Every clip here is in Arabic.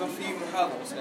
كان في محاضرة بس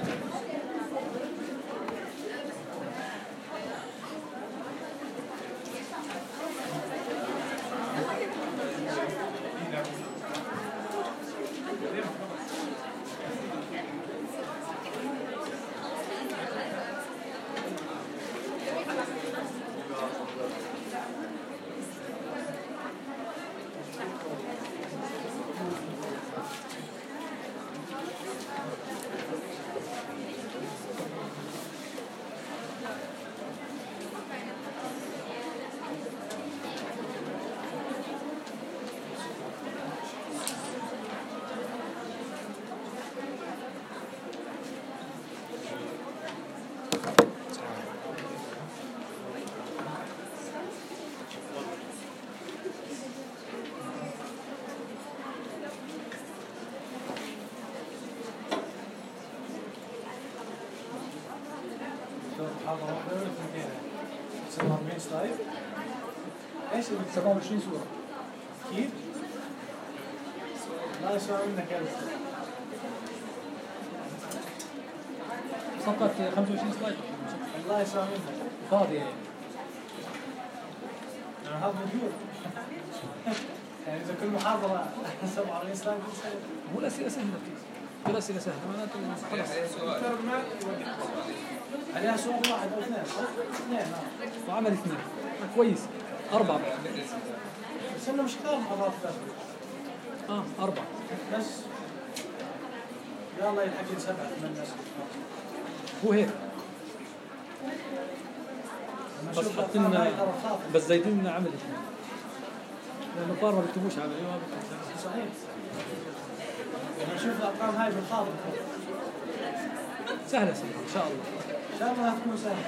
محاضرة واحدة ولا اثنتين؟ 47 سلايد؟ ايش اللي 27 صورة؟ أكيد؟ لا يسوى منك يا صفقة 25 سلايد الله يسوى منك فاضية يعني. هذا موجود يعني إذا كل محاضرة 47 سلايد مو الأسئلة سهلة كل أسئلة سهلة معناته خلاص. عليها سؤال واحد أو اثنين صح؟ اثنين وعمل اثنين كويس 4 بس إنه مش كثير محاضرات بس 4 بس يلا يلحق 7 8 ناس هو هيك بس حاطين بس زايدين لنا عمل اثنين لأنه طار ما بيكتبوش عمل ما بيكتبوش. صحيح يعني نشوف الأرقام هاي بالخاطر سهلة إن شاء الله. إن شاء الله تكون سهلة.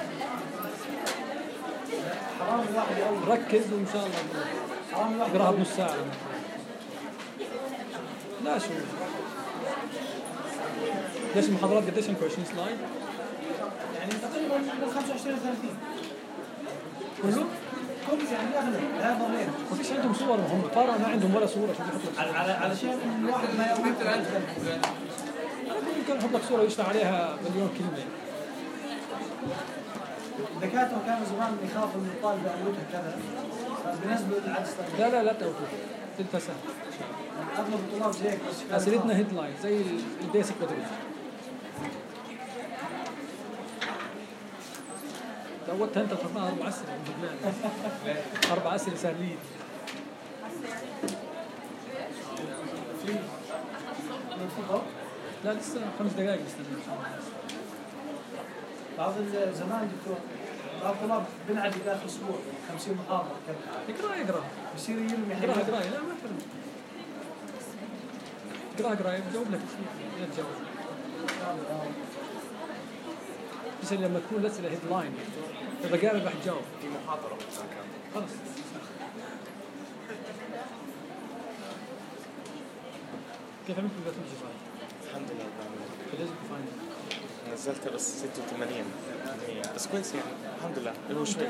حرام الواحد يقول ركز وإن شاء الله حرام الواحد اقراها بنص ساعة. لا شو ليش المحاضرات قديش عندكم 20 سلايد؟ يعني تقريبا من 25 ل 30 كله؟ كل يعني أغلب هذا ضمين ما فيش عندهم صور هم طاروا ما عندهم ولا صورة شو بيحطوا علشان الواحد ما يقول يمكن يحط لك صورة يشرح عليها مليون كلمة. الدكاترة كانوا زمان يخافوا من الطالب يقولها كذا فبالنسبة للعكس لا توقف تلك سهل. أغلب الطلاب زي هيك بس أسئلتنا هيدلاين زي البيسك باتريج. دوتها أنت خدناها 4 أسئلة 4 أسئلة سهلين. لا لسه 5 دقائق مستنيين. بعض زمان دكتور بعض الطلاب بنعدي داخل أسبوع 50 محاضرة كذا اقرأ بصير يرمي اقرأ لا ما فرق. اقرأ بجاوب لك لا تجاوب. بس لما تكون الأسئلة هيدلاين إذا قال راح تجاوب في محاضرة خلاص. كيف عملت بالباتولوجي فاين؟ الحمد لله فلازم فاين نزلتها بس 86 بس كويس يعني الحمد لله هو شوي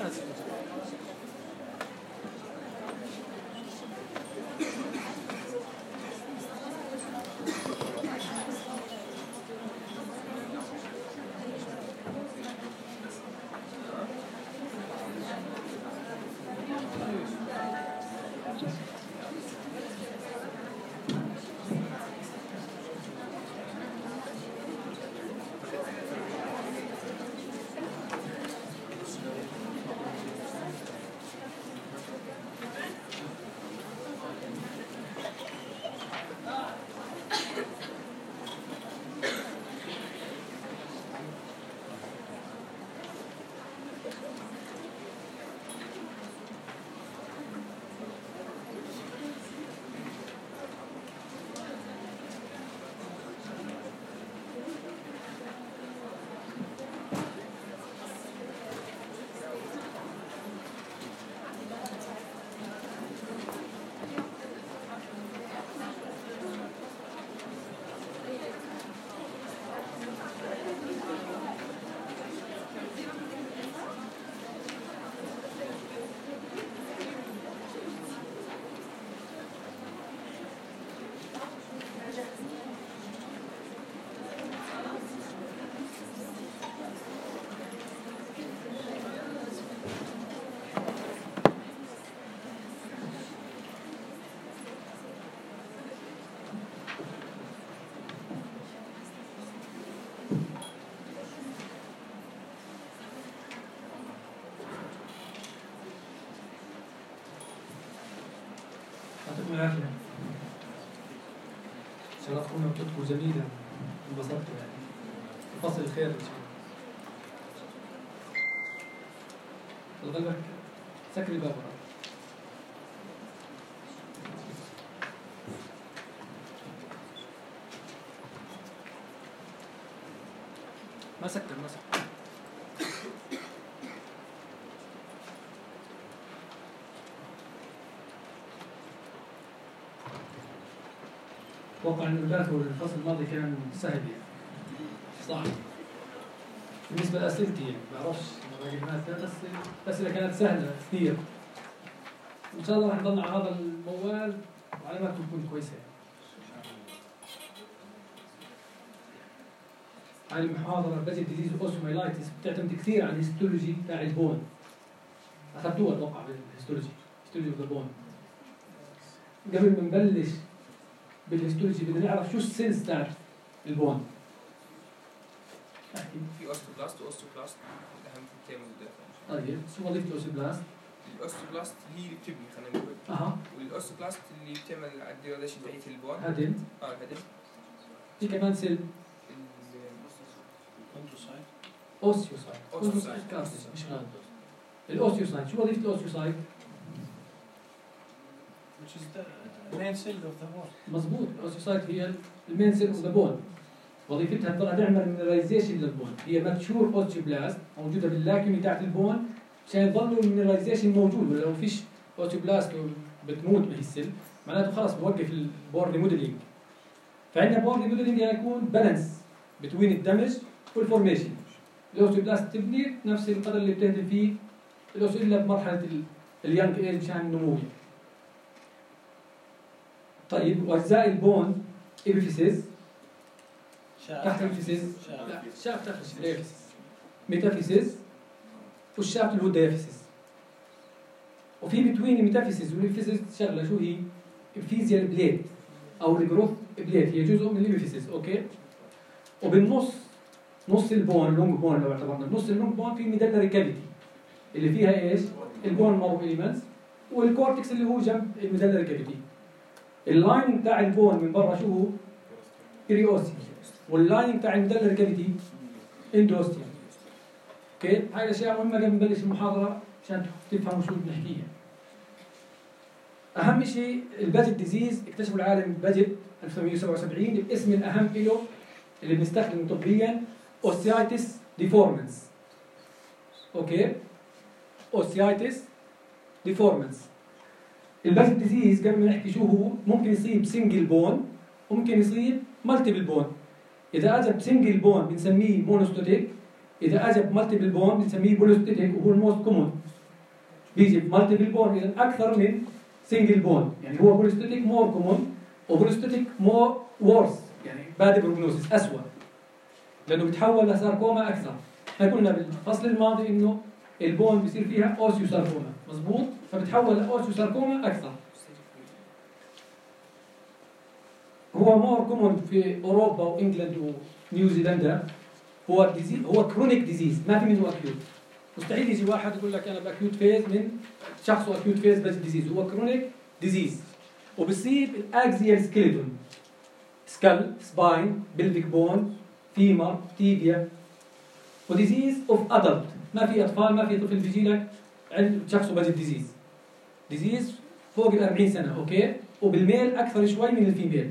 جميلة انبسطت يعني. فصل الخير إن شاء الله. الغلبك سكر الباب وراك. ما سكر. أتوقع إن الباث والفصل الماضي كان سهل يعني. صح. بالنسبة لأسئلتي يعني بعرفش باقي الناس، بس الأسئلة كانت سهلة كثير. إن شاء الله راح نضلنا على هذا الموال وعلاماتكم تكون كويسة يعني. هاي المحاضرة بجد ديزيز اوسميلايتس بتعتمد كثير على الهيستولوجي تاع البون. أخذتوها أتوقع بالهيستولوجي، هيستولوجي اوف ذا بون. قبل ما نبلش بالهيستولوجي بدنا نعرف شو السيلز تاع البون. في اوستوبلاست واوستوكلاست اهم في التيم والدافع. طيب شو وظيفة الاوستوبلاست؟ الاوستوبلاست هي اللي بتبني خلينا نقول. والاوستوبلاست اللي بتعمل على الديراديشن تاعت البون. هدم. هدم. في كمان سيل اوسيوسايت مش غلط. الاوسيوسايت شو وظيفة الاوسيوسايت؟ which is the main cell of the bone. مضبوط. الاوسيوسايت هي المين سيل اوف ذا بون. وظيفتها ترى تعمل مينراليزيشن للبون. هي ماتشور اوستيوبلاست موجوده باللاكيومي تاعت البون عشان يضلوا المينراليزيشن موجود. ولو فيش اوستيوبلاست بتموت به السيل معناته خلص بوقف البون ريموديلينج. فعندنا بون ريموديلينج يكون بالانس بين الدمج والفورميشن. الاوستيوبلاست تبني نفس القدر اللي بتهدم فيه الاوستيو الا بمرحله اليانج ايج عشان النمو. طيب واجزاء البون ايبيفيسيس تحت الفيسيس، لا شاف تحت الفيسيس، ميتافيسيس والشافت اللي هو الديافيسيس. وفي بتوين الميتافيسيس والفيسيس شغله شو هي؟ ابفيزيال بليت او الجروث بليت، هي جزء من الابيفيسيس. اوكي. وبالنص نص البون لونج بون لو اعتبرنا نص اللونج بون في ميدلري كافيتي اللي فيها ايش؟ البون مارو اليمنتس والكورتكس اللي هو جنب الميدلري كافيتي. اللاين بتاع البون من برا شو هو؟ بريوستيوم. واللاين بتاع الميدلري كافيتي اندوستيوم. اوكي. هاي الاشياء مهمه قبل نبلش المحاضره عشان تفهموا شو بنحكيها. اهم شيء الباجت ديزيز اكتشفوا العالم باجت 1877. الاسم الاهم له اللي بنستخدمه طبيا اوستيايتس ديفورمنس. اوكي. اوستيايتس ديفورمنس. الباجت ديزيز قبل ما نحكي شو هو ممكن يصيب سنجل بون وممكن يصيب مالتيبل بون. اذا اجى بسنجل بون بنسميه مونوستاتيك، اذا اجى بمالتيبل بون بنسميه بولوستاتيك وهو الموست كومون. بيجي بمالتيبل بون اذا اكثر من سنجل بون، يعني هو بولوستاتيك مور كومون وبولوستاتيك مور وورس، يعني باد بروجنوسيس اسوء لانه بتحول لساركوما اكثر. احنا قلنا بالفصل الماضي انه البون بيصير فيها اوسيو ساركوما، مضبوط؟ فبتحول لاوسيو ساركوما اكثر. هو مور كومون في اوروبا وانجلند ونيوزيلندا. هو ديزيز، هو كرونيك ديزيز ما في منه اكيوت. مستحيل يجي واحد يقول لك انا باكيوت فيز من شخص اكيوت فيز بس ديزيز. هو كرونيك ديزيز وبصيب الاكزيال سكيلتون، سكال، سباين، بلفيك بون، فيمر، تيبيا. وديزيز اوف ادلت، ما في اطفال، ما في طفل بيجي لك عند شخص بجد ديزيز. ديزيز فوق ال 40 سنه. اوكي. وبالميل اكثر شوي من الفيميل.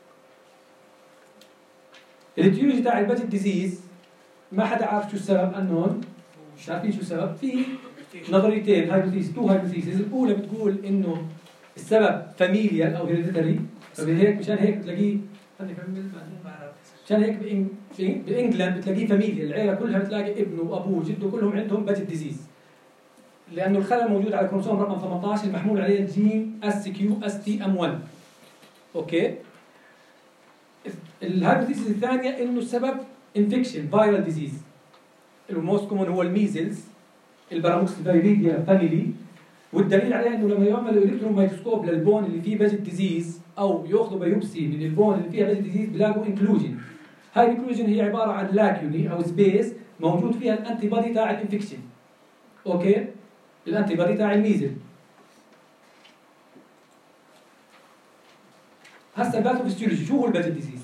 الاتيولوجي تاع البجد ديزيز ما حدا عارف شو السبب، انون مش عارفين شو السبب. في نظريتين، هايبوثيسيس، تو هايبوثيسيس. الاولى بتقول انه السبب فاميليال او هيريديتري، فبهيك مشان هيك بتلاقيه مشان هيك بانجلند بتلاقيه فاميليا، العيله كلها بتلاقي ابنه وابوه وجده كلهم عندهم بجد ديزيز، لانه الخلل موجود على الكروموسوم رقم 18 المحمول عليه الجين SQSTM1. اوكي. الهايبوثيسيس الثانيه انه السبب انفكشن فايرال ديزيز. الموست كومون هو الميزلز، الباراموكسيفيريديا فاميلي. والدليل عليه انه لما يعملوا الكترون مايكروسكوب للبون اللي فيه بجد ديزيز او ياخذوا بايوبسي من البون اللي فيها بجد ديزيز بيلاقوا انكلوجن. هاي الانكلوجن هي عباره عن لاكيوني او سبيس موجود فيها الانتي بادي تاع الانفكشن. اوكي. الانتي بادي تاع الميزل. هسه باثوفيسيولوجي شو هو البجد ديزيز؟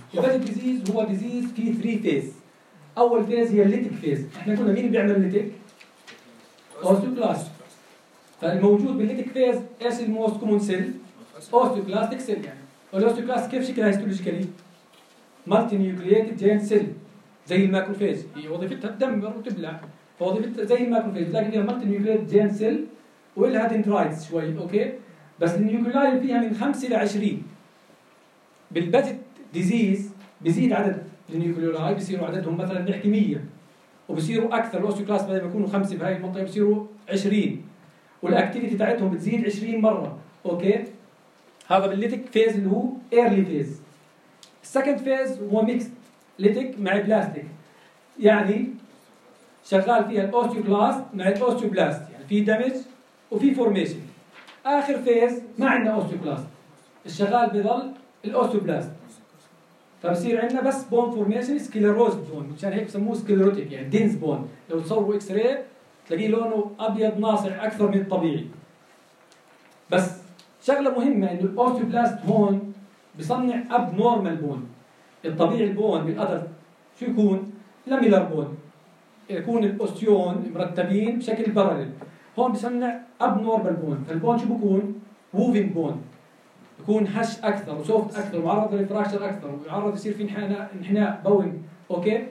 البادجت ديزيز هو ديزيز فيه 3 فيز. اول فيز هي الليتك فيز. احنا قلنا مين بيعمل الليتك؟ اوستيوكلاست. فالموجود بالليتك فيز ايش الموست كومون سيل؟ اوستيوكلاستيك سيل. يعني والاوستيوكلاست كيف شكلها هيستولوجيكالي؟ مالتي نيوكلييتد جاينت سيل زي الماكروفيج، هي وظيفتها تدمر وتبلع، فوظيفتها زي الماكروفيج لكن هي مالتي نيوكلييتد جاينت سيل ولها دندرايتس شوي. اوكي، بس النيوكلاي فيها من 5 ل 20. بالبادجت ديزيز بيزيد عدد النيوكليولاي، بيصيروا عددهم مثلا نحكي 100 وبصيروا اكثر. الاوستيوكلاست بدل ما يكونوا 5 بهاي المنطقه بصيروا 20 والاكتيفيتي تاعتهم بتزيد 20 مره. اوكي، هذا بالليتك فيز اللي هو ايرلي فيز. السكند فيز هو ميكس ليتك مع بلاستيك، يعني شغال فيها الاوستيوكلاست مع الاوستيوبلاست، يعني في دمج وفي فورميشن. اخر فيز ما عندنا اوستيوكلاست، الشغال بضل الاوستيوبلاست، فبصير عندنا بس بون فورميشن سكليروز بون، مشان هيك بسموه سكليروتيك يعني دينس بون. لو تصوروا اكس راي تلاقيه لونه ابيض ناصع اكثر من الطبيعي. بس شغله مهمه انه الاوستيوبلاست هون بصنع اب نورمال بون. الطبيعي البون بالادلت شو يكون؟ لاميلر بون، يكون الاوستيون مرتبين بشكل بارلل. هون بصنع اب نورمال بون، فالبون شو بكون؟ ووفين بون، يكون هش اكثر وسوفت اكثر ومعرض للفراكشر اكثر ويعرض يصير في انحناء بوينج. اوكي،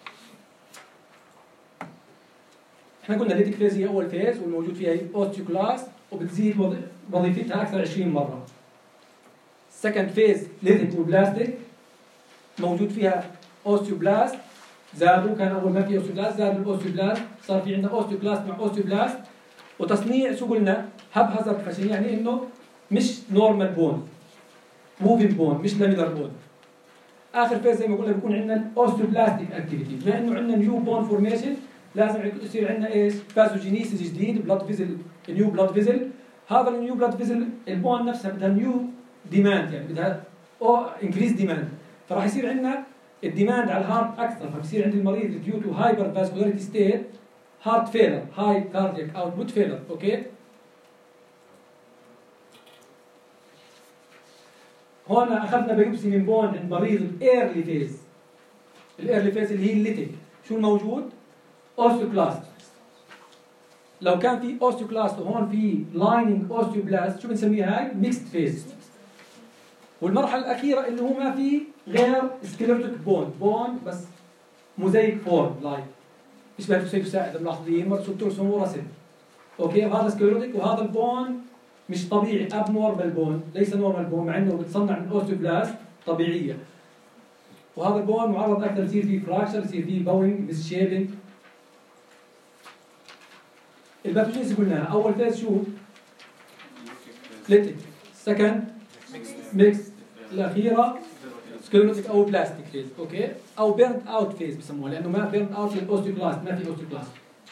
احنا قلنا الليتك فيز هي اول فيز والموجود فيها هي اوستيوكلاست وبتزيد وظيفتها اكثر 20 مره. سكند فيز ليتك وبلاستيك، موجود فيها اوستيوبلاست زادوا، كان اول ما في اوستيوبلاست زادوا الاوستيوبلاست، صار في عندنا اوستيوكلاست مع اوستيوبلاست. وتصنيع شو قلنا؟ هاب هازارد فاشن، يعني انه مش نورمال بون، موفين بون، مش لاميلر بون. اخر فيز زي ما قلنا بيكون عندنا الاوستيوبلاستيك اكتيفيتي، بما انه عندنا نيو بون فورميشن لازم يصير عندنا ايش؟ فازوجينيسيس جديد، بلاد فيزل، نيو بلاد فيزل. هذا النيو بلاد فيزل البون نفسها بدها نيو ديماند، يعني بدها انكريز ديماند، فراح يصير عندنا الديماند على الهارت اكثر، فبصير عند المريض ديو تو هايبر فاسكولاريتي ستيت هارت فيلر، هاي كاردياك اوتبوت فيلر. اوكي، هون اخذنا بايوبسي من بون عند مريض الايرلي فيز. الايرلي فيز اللي هي الليتك، شو الموجود؟ اوستيوكلاست. لو كان في اوستيوكلاست وهون في لايننج اوستيوبلاست شو بنسميها هاي؟ ميكست فيز. والمرحله الاخيره اللي هو ما في غير سكليروتيك بون، بون بس موزايك فورم لايك يشبه الفسيفساء اذا ملاحظين مرسوم ترسم ورسم. اوكي، وهذا سكليروتيك وهذا البون مش طبيعي، اب نورمال بون، ليس نورمال بون مع انه بتصنع من اوستيوبلاست طبيعيه. وهذا البون معرض اكثر يصير فيه فراكشر، يصير فيه باوينج، مس شيبنج. الباثوجينز قلناها اول فيز شو؟ ليتك، سكند ميكس، الاخيره سكليروتيك او بلاستيك فيز. اوكي، او بيرن اوت فيز بسموها، لانه ما بيرن اوت للاوستيوكلاست، ما في اوستيوكلاست.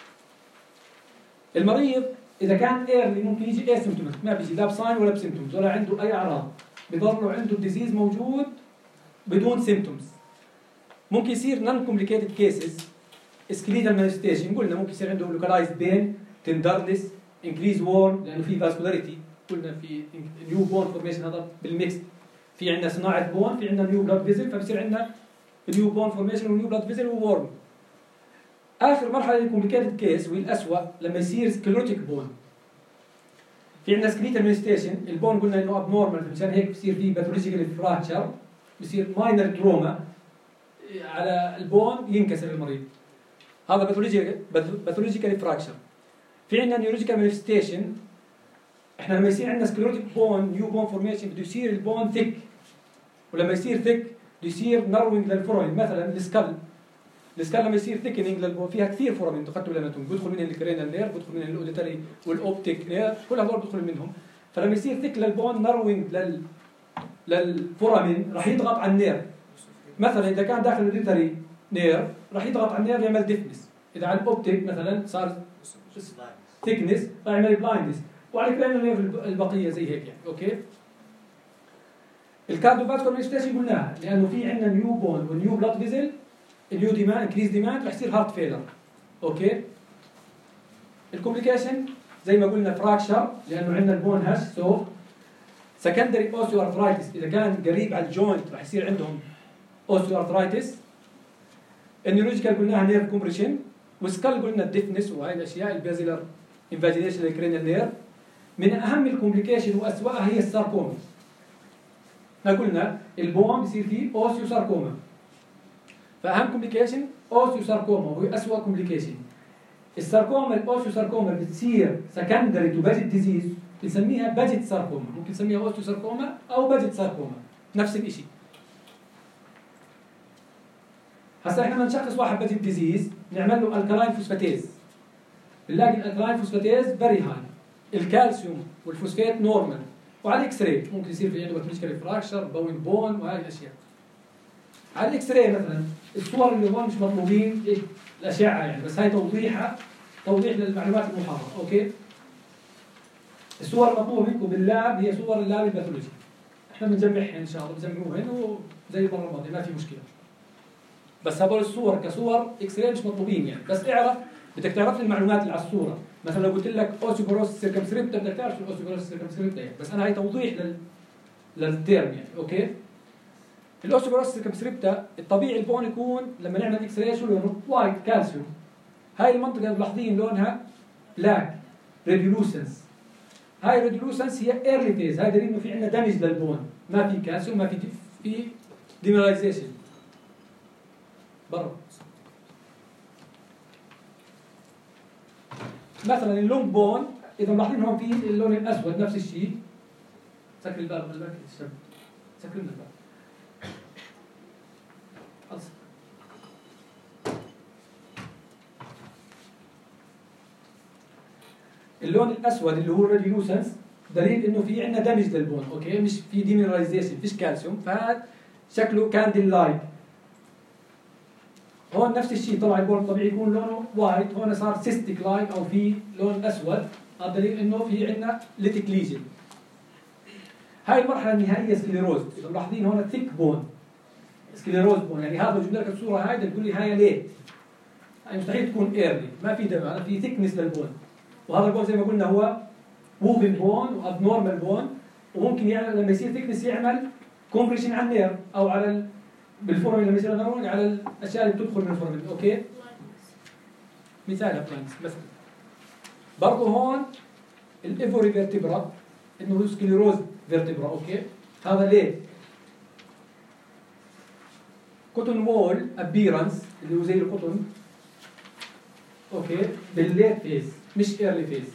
المريض اذا كان ايرلي ممكن يجي اسيمتوماتيك، ما بيجي لا بساين ولا بسيمتومز ولا عنده اي اعراض، بضلوا عنده الديزيز موجود بدون سيمتومز. ممكن يصير نون كومبليكيتد كيسز، سكليتال مانيفستيشن، قلنا ممكن يصير عنده لوكالايزد بين، تندرنس، انكريز وورم لانه في فاسكولاريتي، قلنا في نيو بون فورميشن. هذا بالميكس، في عندنا صناعه بون، في عندنا نيو بلاد فيزل، فبصير عندنا نيو بون فورميشن ونيو بلاد فيزل وورم. اخر مرحله الكومبليكيتد كيس وهي الاسوء لما يصير سكليروتيك بون. في عندنا سكليتال مانيفستيشن، البون قلنا انه اب نورمال، مشان هيك بصير في باثولوجيكال فراكشر، بصير ماينر تروما على البون ينكسر المريض، هذا باثولوجيكال فراكشر. في عندنا نيورولوجيكال مانيفستيشن، احنا لما يصير عندنا سكليروتيك بون، نيو بون فورميشن، بده يصير البون ثيك، ولما يصير ثيك بده يصير نروينج للفورامين. مثلا السكال لما يصير ثيكنينج للبون فيها كثير فورامين، اخذتوا بالاناتومي، بيدخل منهم الكرينال نير، بيدخل منهم الاوديتري والاوبتيك نير، كل هذول بيدخل منهم. فلما يصير ثيك للبون نروينج للفورامين راح يضغط على النير. مثلا اذا كان داخل الاوديتري نير راح يضغط على النير يعمل ديفنس، اذا على الاوبتيك مثلا صار ثيكنس راح يعمل بلايندنس، وعلى الكرينال نير البقيه زي هيك يعني. اوكي، الكارديوفاسكولار مانيفستيشن قلناها لانه في عندنا نيو بون ونيو بلاد فيزل، النيو ديماند انكريز ديماند راح يصير هارت فيلر. اوكي، الكومبليكيشن زي ما قلنا فراكشر لانه عندنا البون هش سوفت. سكندري اوستيو ارثرايتس، اذا كان قريب على الجوينت راح يصير عندهم اوستيوارثرايتس. النيورولوجيكال قلناها نيرف كومبريشن، والسكال قلنا الديفنس وهي الاشياء البازيلر انفاجينيشن للكرينيال نيرف. من اهم الكومبليكيشن واسوأها هي الساركوما. قلنا البون بيصير فيه اوسيو ساركوما، فاهم كومبليكيشن اوسيو ساركوما وهي اسوأ كومبليكيشن. الساركوما الاوسيو ساركوما بتصير سكندري تو باجيت ديزيز بنسميها باجيت ساركوما، ممكن نسميها اوسيو ساركوما او باجيت ساركوما نفس الشيء. هسا احنا بدنا نشخص واحد باجيت ديزيز نعمل له الكالاين فوسفاتيز، بنلاقي الالكالاين فوسفاتيز فيري هاي، الكالسيوم والفوسفات نورمال، وعلى الاكس راي ممكن يصير في عنده باثولوجيكال فراكشر بوين بون وهذه الاشياء. على الاكس راي مثلا الصور اللي هون مش مطلوبين الاشعه يعني، بس هاي توضيح للمعلومات المحاضره. اوكي، الصور المطلوبه منكم باللاب هي صور اللاب الباثولوجي، احنا بنجمعها ان شاء الله، بنجمعوهن وزي المره الماضيه ما في مشكله. بس هذول الصور كصور اكس راي مش مطلوبين يعني، بس اعرف بدك تعرف لي المعلومات اللي على الصوره. مثلا لو قلت لك اوسيوبوروس سيركمسكريبتا بدك تعرف الاوسيوبوروس سيركمسكريبتا يعني، بس انا هاي توضيح للتيرم يعني. اوكي، الاوسيوبوروس سيركمسكريبتا الطبيعي البون يكون لما نعمل اكس راي شو لونه؟ وايت كالسيوم. هاي المنطقه ملاحظين لونها بلاك ريديولوسنس. هاي الريديولوسنس هي ايرلي فيز، هاي دليل انه في عندنا دامج للبون، ما في كالسيوم، ما في ديمينراليزيشن برا. مثلا اللونج بون اذا ملاحظين هون في اللون الاسود نفس الشيء. سكر الباب خلي بالك الشب، سكر لنا الباب خلص. اللون الاسود اللي هو الريديولوسنس دليل انه في عندنا دامج للبون. اوكي، مش في ديمينراليزيشن، فيش كالسيوم، فهذا شكله كاندل لايت. هون نفس الشيء طلع البون الطبيعي يكون لونه وايت، هون صار سيستيك لايك او في لون اسود، هذا دليل انه في عندنا ليتيك ليجن. هاي المرحله النهائيه سكليروز، اذا ملاحظين هون ثيك بون سكليروز بون، يعني هذا بجيب لك الصوره هاي تقول لي هاي ليت، هاي مستحيل تكون ايرلي، ما في دم، هذا في ثيكنس للبون. وهذا البون زي ما قلنا هو موفين بون واب نورمال بون، وممكن يعمل لما يصير ثيكنس يعمل كومبريشن على النير او على بالفورمين، لما يصير نورمال على الاشياء اللي بتدخل من الفورمين. اوكي، مثال بلانكس مثلا. برضه هون الايفوري فيرتبرا انه سكليروز فيرتبرا. اوكي، هذا ليه؟ كوتون وول ابيرنس اللي هو زي القطن. اوكي، بالليت فيز مش ايرلي فيز.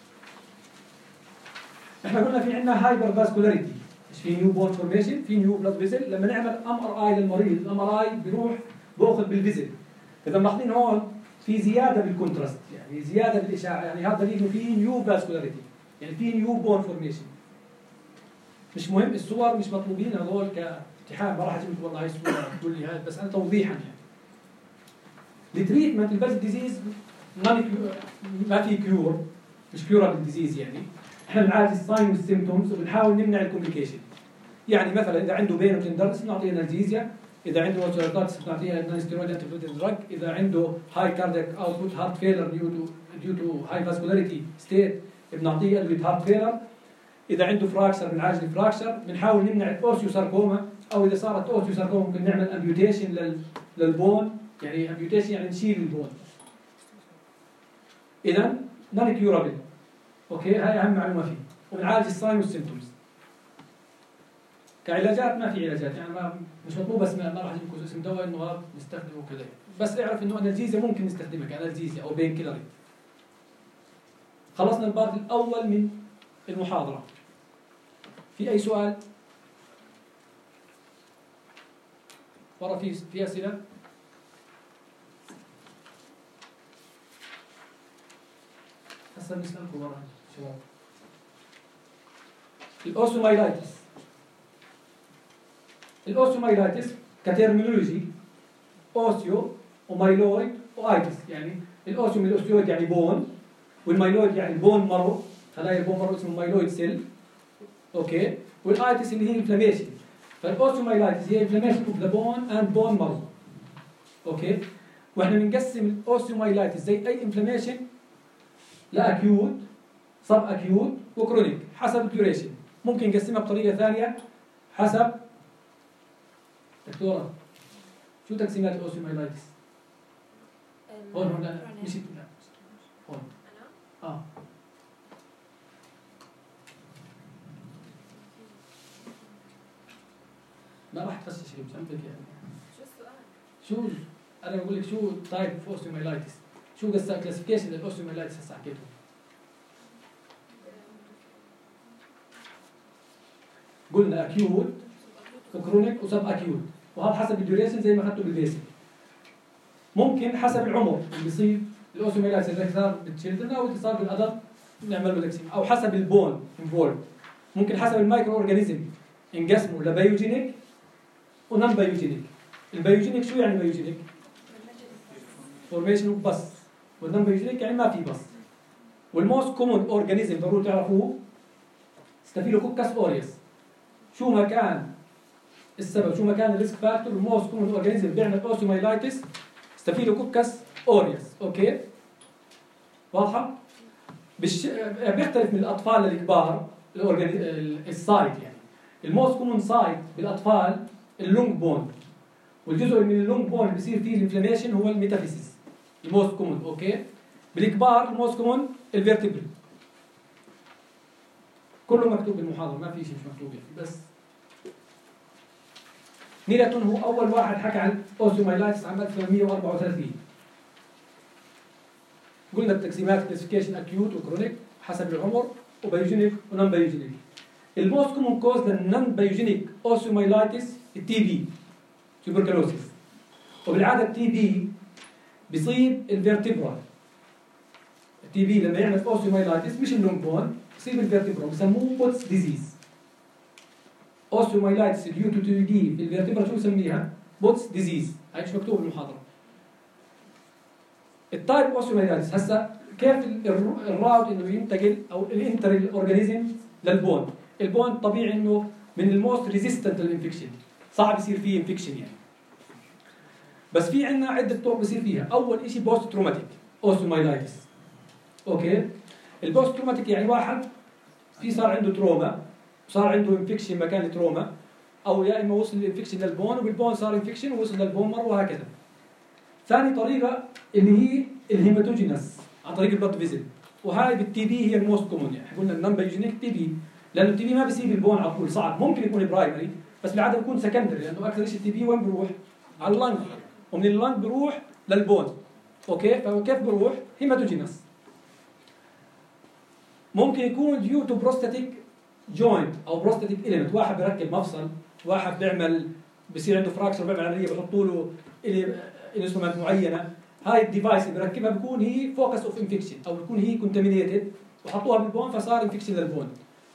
احنا قلنا في عندنا هايبر فاسكولاريتي، مش في نيو بون فورميشن، في نيو بلاد فيزل. لما نعمل ام ار اي للمريض، الام ار اي بيروح باخذ بالفيزل. اذا ملاحظين هون في زياده بالكونتراست، يعني زياده بالاشعاع، يعني هذا دليل انه في نيو فاسكولاريتي، يعني في نيو بون فورميشن. مش مهم الصور مش مطلوبين هذول كامتحان، ما راح اجيب لك والله هاي الصوره تقول لي هاي، بس انا توضيحا يعني. التريتمنت الباز ديزيز ما في كيور، مش كيورابل ديزيز يعني. احنا بنعالج الساين والسيمتومز وبنحاول نمنع الكومبليكيشن. يعني مثلا اذا عنده بين وتندرس بنعطيه انالجيزيا، اذا عنده اوتوريتاتس بنعطيه نون ستيرويد انتي دراج، اذا عنده هاي كاردياك اوتبوت هارت فيلر ديو تو هاي فاسكولاريتي ستيت بنعطيه ادويه هارت فيلر، اذا عنده فراكشر بنعالج الفراكشر، بنحاول نمنع الاوسيو ساركوما، او اذا صارت اوسيو ساركوما ممكن نعمل امبيوتيشن للبون، يعني امبيوتيشن يعني نشيل البون. اذا نون كيورابل. اوكي، هاي اهم معلومه فيه. وبنعالج الساين والسيمتومز. كعلاجات ما في علاجات يعني، ما مش مطلوب، بس ما راح اجيب لكم اسم دواء انه نستخدمه كذا، بس اعرف انه انالجيزيا ممكن نستخدمها كانالجيزيا او بين كيلر. خلصنا البارت الاول من المحاضره. في اي سؤال؟ ورا في اسئله؟ هسه بنسالكم ورا شباب. الاوسومايلايتس. الاوسومايلايتس كترمينولوجي اوسيو ومايلويد وايتس، يعني الاوسيو من الاوستيويد يعني بون، والمايلويد يعني بون مرو، خلايا البون مرو اسمه مايلويد سيل. اوكي، والايتس اللي هي انفلاميشن. فالاوسومايلايتس هي انفلاميشن اوف ذا بون اند بون مرو. اوكي، واحنا بنقسم الاوسومايلايتس زي اي انفلاميشن لاكيوت، سب اكيوت، وكرونيك حسب الديوريشن. ممكن نقسمها بطريقه ثانيه حسب دكتوره شو تقسيمات الاوسيومايلايتس؟ هون لا مش لا هون ما راح تخصص شيء مش عندك يعني. شو السؤال؟ شو انا بقول لك شو تايب اوف اوسيومايلايتس؟ شو كلاسيفيكيشن للاوسيومايلايتس هسه حكيته؟ قلنا اكيوت وكرونيك وسب اكيوت، وهذا حسب الديوريشن زي ما اخذته بالبيسك. ممكن حسب العمر اللي بيصيب الاوسيومايلايتس اللي صار بالتشيلدرن او اللي صار بالادلت نعمل له تقسيم، او حسب البون انفولد. ممكن حسب المايكرو اورجانيزم انقسموا لبيوجينيك ونون بايوجينيك. البيوجينيك شو يعني بايوجينيك؟ فورميشن بس، والنون بايوجينيك يعني ما في بس. والموست كومون اورجانيزم ضروري تعرفوه ستافيلوكوكس اوريوس. شو ما كان السبب، شو ما كان الريسك فاكتور، الموست كومون اورجانيزم بيعمل اوسيومايلايتس ستافيلوكوكس اوريوس. اوكي واضحه؟ بيختلف من الاطفال للكبار السايت. يعني الموست كومون سايت بالاطفال اللونج بون، والجزء من اللونج بون اللي بيصير فيه الانفلاميشن هو الميتافيسيس الموست كومون. اوكي بالكبار الموست كومون الفيرتبري. كله مكتوب بالمحاضره، ما في شيء مش مكتوب يعني. بس نيلتون هو اول واحد حكى عن اوسيومايلايتس عام 1834. قلنا التقسيمات كلاسيفيكيشن اكيوت وكرونيك حسب العمر، وبيوجينيك ونون بايوجينيك. الموست كومون كوز للنون بايوجينيك اوسيومايلايتس التي بي تيوبركلوسيس. وبالعاده التي بي بيصيب الفيرتبرا. التي بي لما يعمل اوسيومايلايتس مش اللونج بون، بيصيب الفيرتبرا بسموه بوتس ديزيز. اوسيومايلايتس ديو تو تي بي في الفيرتبرا شو بسميها؟ بوتس ديزيز. هاي مش مكتوب بالمحاضره. التايب اوسيومايلايتس هسه كيف الراوت انه ينتقل او الانتر الاورجانيزم للبون. البون طبيعي انه من الموست ريزيستنت للانفكشن، صعب يصير فيه انفكشن يعني. بس في عندنا عده طرق بصير فيها. اول شيء بوست تروماتيك اوسيومايلايتس. اوكي البوست تروماتيك يعني واحد في صار عنده تروما وصار عنده انفكشن مكان التروما، او يا اما وصل الانفكشن للبون وبالبون صار انفكشن ووصل للبون مره وهكذا. ثاني طريقه اللي هي الهيماتوجينس عن طريق البلد فيزل، وهاي بالتي بي هي الموست كومون. يعني قلنا النون بايوجينيك تي بي، لانه التي بي ما بيصيب البون على طول، صعب. ممكن يكون برايمري بس بالعاده بيكون سكندري، لانه اكثر شيء التي بي وين بيروح؟ على اللنج، ومن اللنج بيروح للبون. اوكي فكيف بيروح؟ هيماتوجينس. ممكن يكون ديو تو بروستاتيك جوينت او بروستاتيك اليمنت، واحد بيركب مفصل، واحد بصير عنده فراكشر بيعمل عمليه بحطوا له انسترومنت معينه، هاي الديفايس اللي بركبها بكون هي فوكس اوف انفكشن او بتكون هي كونتامينيتد وحطوها بالبون فصار انفكشن للبون.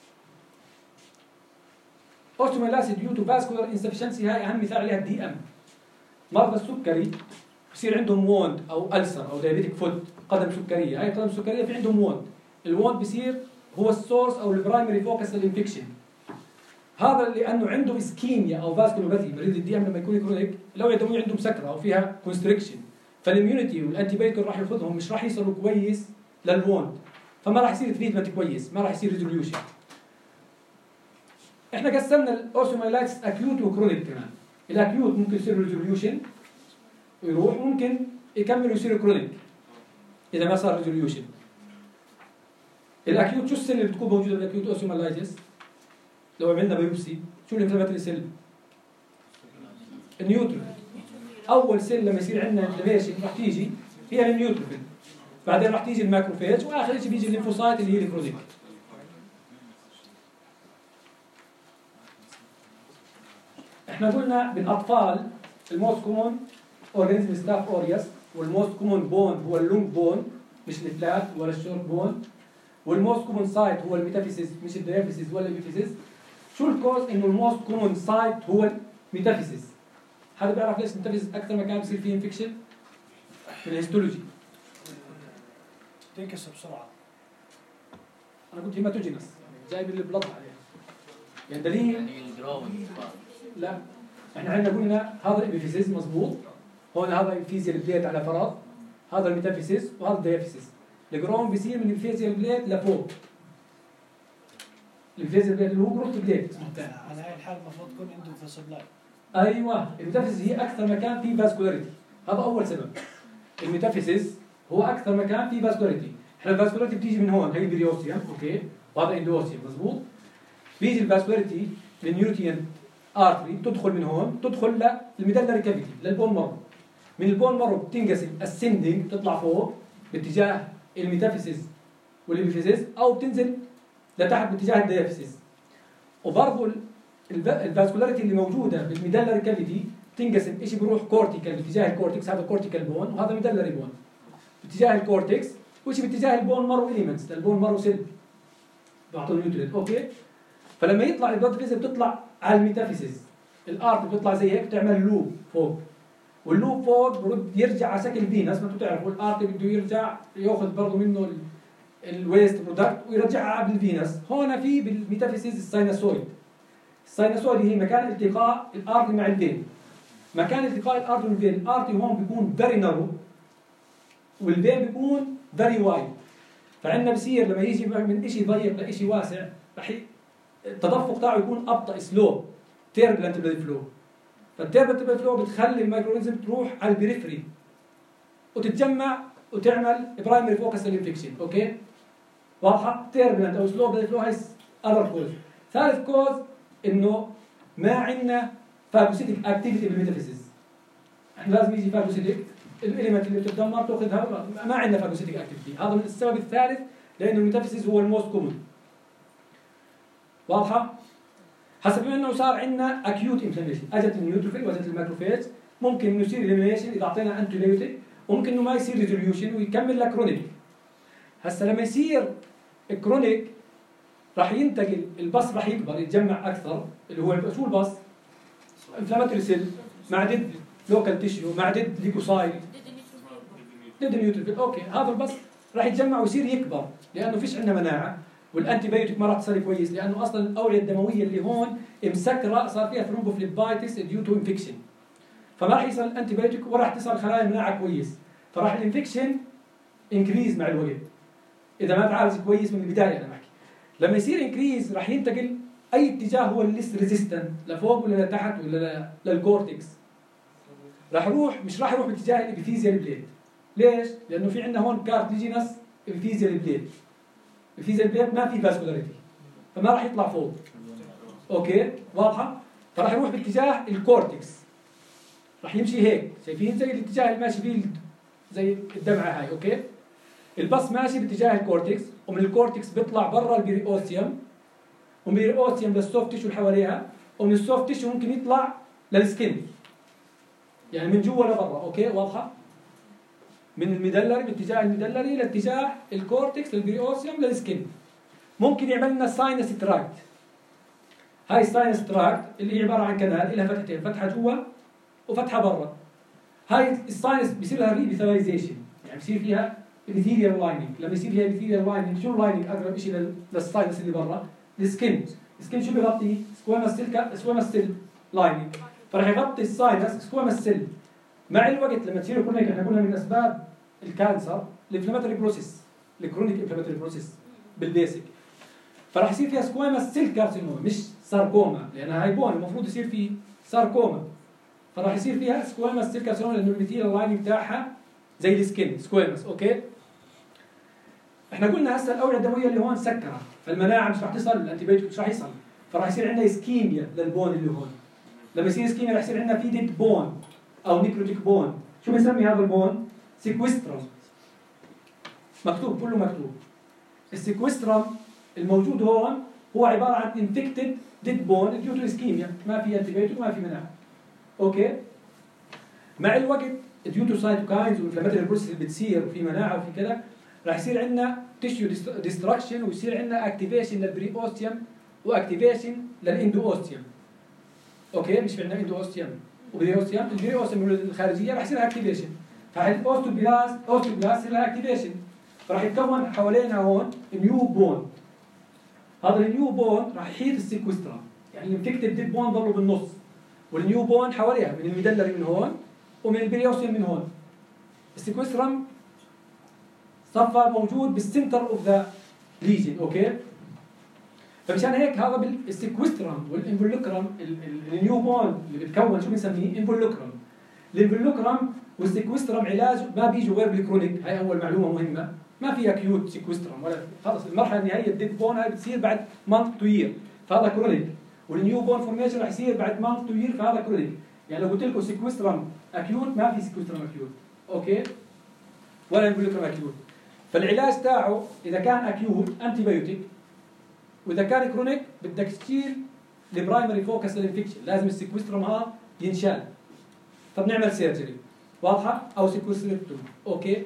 اوستيومايلايتس ديو تو فاسكولار انسفشنسي، هاي اهم مثال عليها الدي ام. مرضى السكري بصير عندهم ووند او ألسر او دايابيتيك فوت، قدم سكريه، هاي قدم سكريه في عندهم ووند. الووند بصير هو السورس او البرايمري فوكس للانفكشن. هذا لانه عنده اسكيميا او فاسكولوباثي. مريض الدي ام لما يكون كرونيك الاوعيه الدمويه عندهم سكره او فيها كونستريكشن، فالاميونيتي والانتي بايوتيك راح ياخذهم مش راح يصلوا كويس للووند، فما راح يصير تريتمنت كويس، ما راح يصير ريزوليوشن. احنا قسمنا الاوسيومايلايتس اكيوت وكرونيك كمان. الاكيوت ممكن يصير ريزوليوشن ويروح، ممكن يكمل ويصير كرونيك اذا ما صار ريزوليوشن. الاكيوت شو السيل اللي بتكون موجوده بالاكيوت اوسيومايلايتس؟ لو عملنا بايوبسي شو الانفلاماتوري سيل؟ النيوتروفيل. اول سيل لما يصير عندنا انفلاميشن راح تيجي فيها النيوتروفيل، بعدين راح تيجي الماكروفيج، واخر شيء بيجي الليمفوسايت اللي هي الكرونيك. احنا قلنا بالاطفال الموست كومون اورجانيزم ستاف اوريوس، والموست كومون بون هو اللونج بون مش الفلات ولا الشورت بون، والموست كومون سايت هو الميتافيسيس مش الديافيسيس ولا الابيفيسيس. شو الكوز انه الموست كومون سايت هو الميتافيسيس؟ حدا بيعرف ليش الميتافيسيس اكثر مكان بصير فيه انفكشن؟ من الهيستولوجي تنكسر بسرعه. انا قلت هيماتوجينس جايب البلط عليها يعني دليل. لا احنا عندنا قلنا هذا الابيفيسيس مضبوط، هون هذا الفيزيال بليت على فرض، هذا الميتافيسيس وهذا الديافيسيس. الجرون بيصير من الفيزيال بليت لفوق. الفيزيال بليت اللي هو جروث بليت اسمه الثاني. على هاي الحال المفروض تكون عنده فاسبلاي. ايوه الميتافيسيس هي اكثر مكان فيه فاسكولاريتي، هذا اول سبب. الميتافيسيس هو اكثر مكان فيه فاسكولاريتي. احنا الفاسكولاريتي بتيجي من هون، هي البريوستيوم اوكي، وهذا اندوستيوم مضبوط. بيجي الفاسكولاريتي للنيوتيان ارتري، تدخل من هون تدخل للميدلري كافيتي للبون مارو. من البون مارو بتنقسم اسندنج، تطلع فوق باتجاه الميتافيسيس والابيفيسيس، او بتنزل لتحت باتجاه الديافيسيس. وبرضه الفاسكولاريتي اللي موجوده بالميدلري كافيتي تنقسم، شيء بيروح كورتيكال باتجاه الكورتكس، هذا كورتيكال بون وهذا ميدلري بون باتجاه الكورتكس، وشيء باتجاه البون مارو اليمنتس، البون مارو سيل بعطوا نيوترينت اوكي. فلما يطلع البلاد فيزل بتطلع على الميتافيسيس، الارت بتطلع زي هيك، بتعمل لوب فوق، واللوب فوق برد يرجع على شكل فينس. ما انتم تعرفوا الارت بده يرجع ياخذ برضه منه الويست برودكت ويرجعها بالفينس. هون في بالميتافيسيس السايناسويد. السايناسويد هي مكان التقاء الارت مع الفين. مكان التقاء الارت والفين، الارت هون بيكون فيري نارو والفين بيكون فيري وايد. فعندنا بصير لما يجي من شيء ضيق لشيء واسع، رح التدفق تاعه يكون ابطا، سلو، تيربلنت بلاد فلو. فالتيربلنت بلاد فلو بتخلي الميكرووريزم تروح على البريفري وتتجمع وتعمل برايمري فوكس انفكشن اوكي. واضحه؟ تيربلنت او سلو بلاد فلو هاي اذر كوز. ثالث كوز انه ما عندنا فاجوسيتيك اكتيفيتي بالميتافيسيس. احنا لازم يجي فاجوسيتيك، الاليمنت اللي بتتدمر تاخذها، ما عندنا فاجوسيتيك اكتيفيتي. هذا من السبب الثالث، لانه الميتافيسيس هو الموست كومن. واضحه؟ حسب انه صار عندنا اكيوت انفلاميشن، اجت النيوتروفيل واجت الماكروفيج، ممكن انه يصير اليمينيشن اذا اعطينا انتي بايوتيك، وممكن انه ما يصير ريزوليوشن ويكمل لكرونيك. هسه لما يصير كرونيك راح ينتقل البص، راح يكبر يتجمع اكثر، اللي هو شو البص؟ انفلاماتوري سيل مع ضد لوكال تيشيو مع ضد ليكوسايد ضد نيوتروفيل اوكي. هذا البص راح يتجمع ويصير يكبر، لانه فيش عندنا مناعه، والانتي بايوتيك ما راح تصير كويس، لانه اصلا الاوعيه الدمويه اللي هون مسكره، صار فيها ثرومبوفليبايتس ديو تو انفكشن، فما راح يصل الانتي بايوتيك ولا راح تصل خلايا المناعه كويس، فراح الانفكشن انكريز مع الوقت اذا ما تعالج كويس من البدايه. انا بحكي لما يصير انكريز راح ينتقل اي اتجاه هو الليست ريزيستنت، لفوق ولا لتحت ولا للكورتكس، راح يروح، مش راح يروح باتجاه الابيثيزيال بليد. ليش؟ لانه في عندنا هون كارتليجينس ابيثيزيال بليد، الابيثيزيال بليد ما في فاسكولاريتي، فما راح يطلع فوق اوكي. واضحه؟ فراح يروح باتجاه الكورتكس، راح يمشي هيك، شايفين زي الاتجاه اللي ماشي فيه زي الدمعه هاي اوكي. البص ماشي باتجاه الكورتكس، ومن الكورتكس بيطلع برا البيريوستيوم، ومن البيريوستيوم للسوفت تيشو اللي حواليها، ومن السوفت تيشو ممكن يطلع للسكين، يعني من جوا لبرا اوكي. واضحه؟ من الميدلري باتجاه الميدلري لاتجاه الكورتكس للبيريوستيوم للسكين. ممكن يعمل لنا ساينس تراكت. هاي الساينس تراكت اللي هي عباره عن كنال لها فتحتين، فتحه جوا وفتحه برا. هاي الساينس بيصير لها ريفيتاليزيشن، يعني بيصير فيها ابيثيليال لايننج. لما يصير فيها ابيثيليال لايننج، شو اللايننج اقرب شيء للساينس اللي برا؟ السكين. السكين شو بيغطي؟ سكويموس سيل لايننج، فراح يغطي الساينس سكويموس سيل. مع الوقت لما تصير كلها، احنا قلنا من اسباب الكانسر الانفلاماتوري بروسيس، الكرونيك انفلاماتوري بروسيس بالبيسك، فراح يصير فيها سكويموس سيل كارسينوما مش ساركوما، لانها هاي بون المفروض يصير في ساركوما، فراح يصير فيها سكويموس سيل كارسينوما لانه الابيثيليال لايننج بتاعها زي السكين سكويموس اوكي. احنا قلنا هسه الاوعيه الدمويه اللي هون سكره، فالمناعه مش راح تصل، الانتيبيوتيك مش راح يصل، فراح يصير عندنا اسكيميا للبون اللي هون. لما يصير اسكيميا راح يصير عندنا في ديد بون او نيكروتيك بون. شو بنسمي هذا البون؟ سيكويسترم. مكتوب كله مكتوب. السيكويسترم الموجود هون هو عباره عن انفكتد ديد بون ديو تو اسكيميا، ما في انتيبيوتيك وما في مناعه اوكي. مع الوقت ديو تو سايتوكاينز والانفلاماتوري بروسيس اللي بتصير وفي مناعه وفي كذا، راح يصير عندنا تيشيو ديستراكشن، ويصير عندنا اكتيفيشن للبريوستيوم واكتيفيشن للاندوستيوم اوكي. مش في عندنا اندوستيوم وبريوستيوم، البريوستيوم الخارجيه راح يصير اكتيفيشن، فالاوستوبلاست يصير لها اكتيفيشن، فراح يتكون حوالينا هون نيو بون. هذا النيو بون راح يحيط السيكوسترا، يعني الانفكتد ديد بون ضلوا بالنص، والنيو بون حواليها من الميدلري من هون ومن البريوستيوم من هون. السيكوسترم صفى موجود بالسنتر اوف ذا ليجن اوكي. فمشان هيك هذا بالسيكوسترم والانفولوكرم النيو بون اللي بتكون شو بنسميه؟ انفولوكرم. الانفولوكرم والسيكوسترم علاج ما بيجوا غير بالكرونيك، هاي اول معلومه مهمه، ما في اكيوت سيكوسترم ولا خلص المرحله النهائيه الديد بون هاي بتصير بعد مانث تو يير، فهذا كرونيك. والنيو بون فورميشن رح يصير بعد مانث تو يير، فهذا كرونيك. يعني لو قلت لكم سيكوسترم اكيوت ما في سيكوسترم اكيوت، اوكي؟ ولا انفولوكرم اكيوت. فالعلاج تاعه اذا كان اكيوت انتي بايوتيك، واذا كان كرونيك بدك تشيل البرايمري فوكس للانفكشن، لازم السيكوسترم ها ينشال. فبنعمل سيرجري، واضحه؟ او سيكوستريكتومي، اوكي؟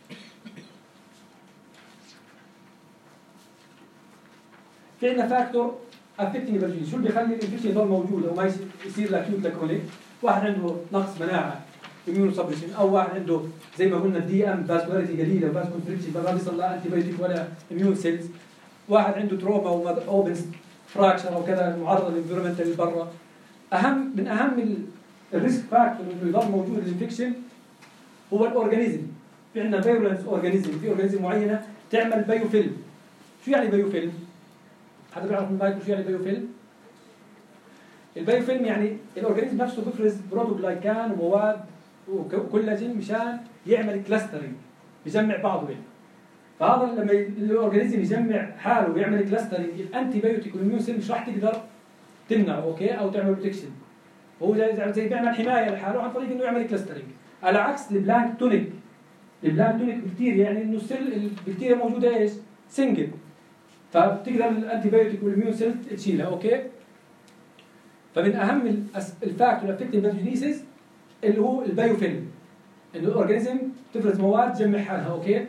في عندنا فاكتور افكتنج فيرجين، شو اللي بيخلي الانفكشن يضل موجود او ما يصير لاكيوت لكرونيك؟ واحد عنده نقص مناعه اميون سبريشن، او واحد عنده زي ما قلنا الدي ام فاسكولاريتي قليله وفاس كونستريكشن ما بيصل لا انتي بايوتيك ولا اميون سيلز، واحد عنده تروما واوبن فراكشر او كذا معرض للانفيرمنت اللي برا. من اهم الريسك فاكتور انه يضل موجود الانفكشن هو الاورجانيزم. في عندنا فيرولنس اورجانيزم، في اورجانيزم معينه تعمل بايوفيلم. شو يعني بايوفيلم؟ حدا بيعرف من المايكرو شو يعني بايوفيلم؟ البايوفيلم يعني الاورجانيزم نفسه بيفرز بروتوغلايكان ومواد وكولاجين مشان يعمل كلاسترنج، بيجمع بعضه يعني. فهذا لما الاورجانيزم يجمع حاله ويعمل كلاسترنج، الانتي بايوتيك والاميون سيل مش راح تقدر تمنعه، اوكي؟ او تعمل بروتكشن. هو زي بيعمل حمايه لحاله عن طريق انه يعمل كلاسترنج، على عكس البلانكتونيك. البلانكتونيك بكتيريا يعني انه البكتيريا موجوده ايش؟ سنجل، فبتقدر الانتي بايوتيك والاميون سيل تشيلها، اوكي؟ فمن اهم الفاكتور افكتنج باثوجينيسيس اللي هو البايوفيلم، انه الاورجانيزم تفرز مواد تجمع حالها، اوكي؟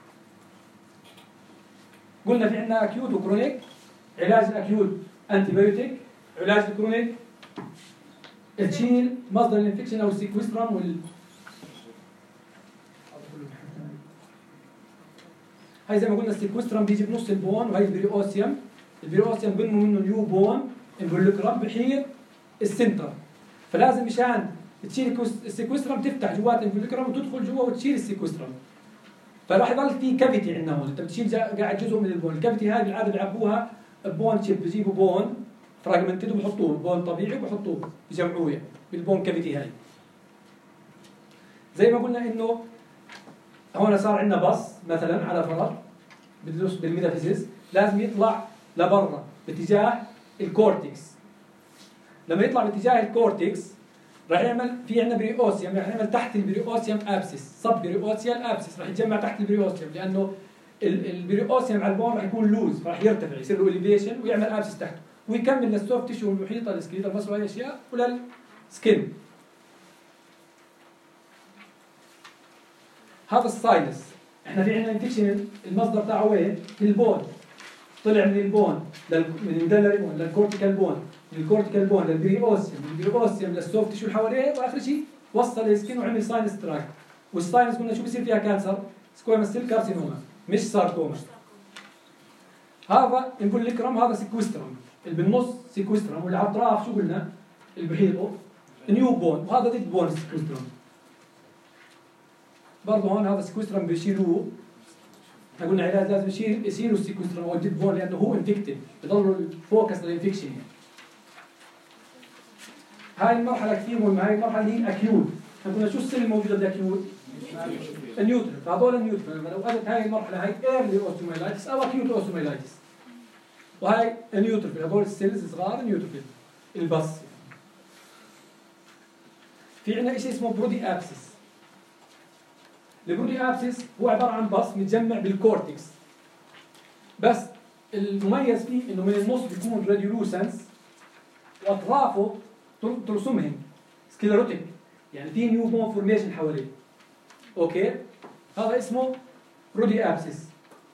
قلنا في عندنا اكيوت وكرونيك. علاج الاكيوت انتي بايوتيك، علاج الكرونيك تشيل مصدر الانفكشن او السيكوسترم هاي زي ما قلنا السيكوسترم بيجي بنص البون، وهي البريوسيوم. البريوسيوم بنمو منه نيو بون انفولوكرم بحيط السنتر، فلازم مشان تشيل السيكوسترم تفتح جوات الانفولوكرم وتدخل جوا وتشيل السيكوسترم. فراح يضل في كافيتي عندنا هون، انت بتشيل قاعد جزء من البون، الكافيتي هاي بالعاده بيعبوها بون شيب، بيجيبوا بون فراجمنتد وبحطوه بون طبيعي وبحطوه بجمعوه يعني بالبون كافيتي هاي. زي ما قلنا انه هون صار عندنا بص مثلا على فرض بدرس بالميتافيزيس، لازم يطلع لبرا باتجاه الكورتكس. لما يطلع باتجاه الكورتكس راح يعمل في عندنا بريوسيوم، راح يعمل تحت البريوسيوم ابسس، صب بريوسيال ابسس راح يتجمع تحت البريوسيوم، لانه البريوسيوم على البون راح يكون لوز، فراح يرتفع يصير له اليفيشن ويعمل ابسس تحته، ويكمل للسوفت تيشو المحيطه للسكيلتال ماسل وهي اشياء وللسكين. هذا الساينس احنا في عندنا انفكشن المصدر تاعه وين؟ في البون. طلع من البون من المدلري بون للكورتيكال بون، من الكورتيكال بون للبريوسيوم، من البريوسيوم للسوفت تيشو اللي حواليه، واخر شيء وصل للسكين وعمل ساينس تراك. والساينس قلنا شو بصير فيها كانسر؟ سكويموس سيل كارسينوما مش ساركوما. هذا انفولوكرم، هذا سيكوسترم اللي بالنص سيكوسترم، واللي على الاطراف شو قلنا؟ اللي بحيطه نيو بون، وهذا ديد بون سيكوسترم. برضه هون هذا سيكوسترم بيشيلوه، احنا قلنا علاج لازم يشيلوا السيكوسترم او الديد بون لانه هو انفكتد، بضلوا الفوكس للانفكشن. هاي المرحله كثير مهمه، هاي المرحله اللي هي اكيوت. احنا قلنا شو السيل الموجوده بالاكيوت؟ النيوترال، فهذول النيوترال لو اجت هاي المرحله هاي ايرلي اوستوميلايتس او اكيوت اوستوميلايتس، وهاي النيوترال هذول السيلز صغار نيوترال البص. في عندنا شيء اسمه برودي ابسس. البرودي ابسس هو عباره عن بص متجمع بالكورتكس، بس المميز فيه انه من النص بيكون راديولوسنس واطرافه ترسمهم سكليروتيك، يعني في نيو بون فورميشن حواليه، اوكي؟ هذا اسمه برودي ابسس.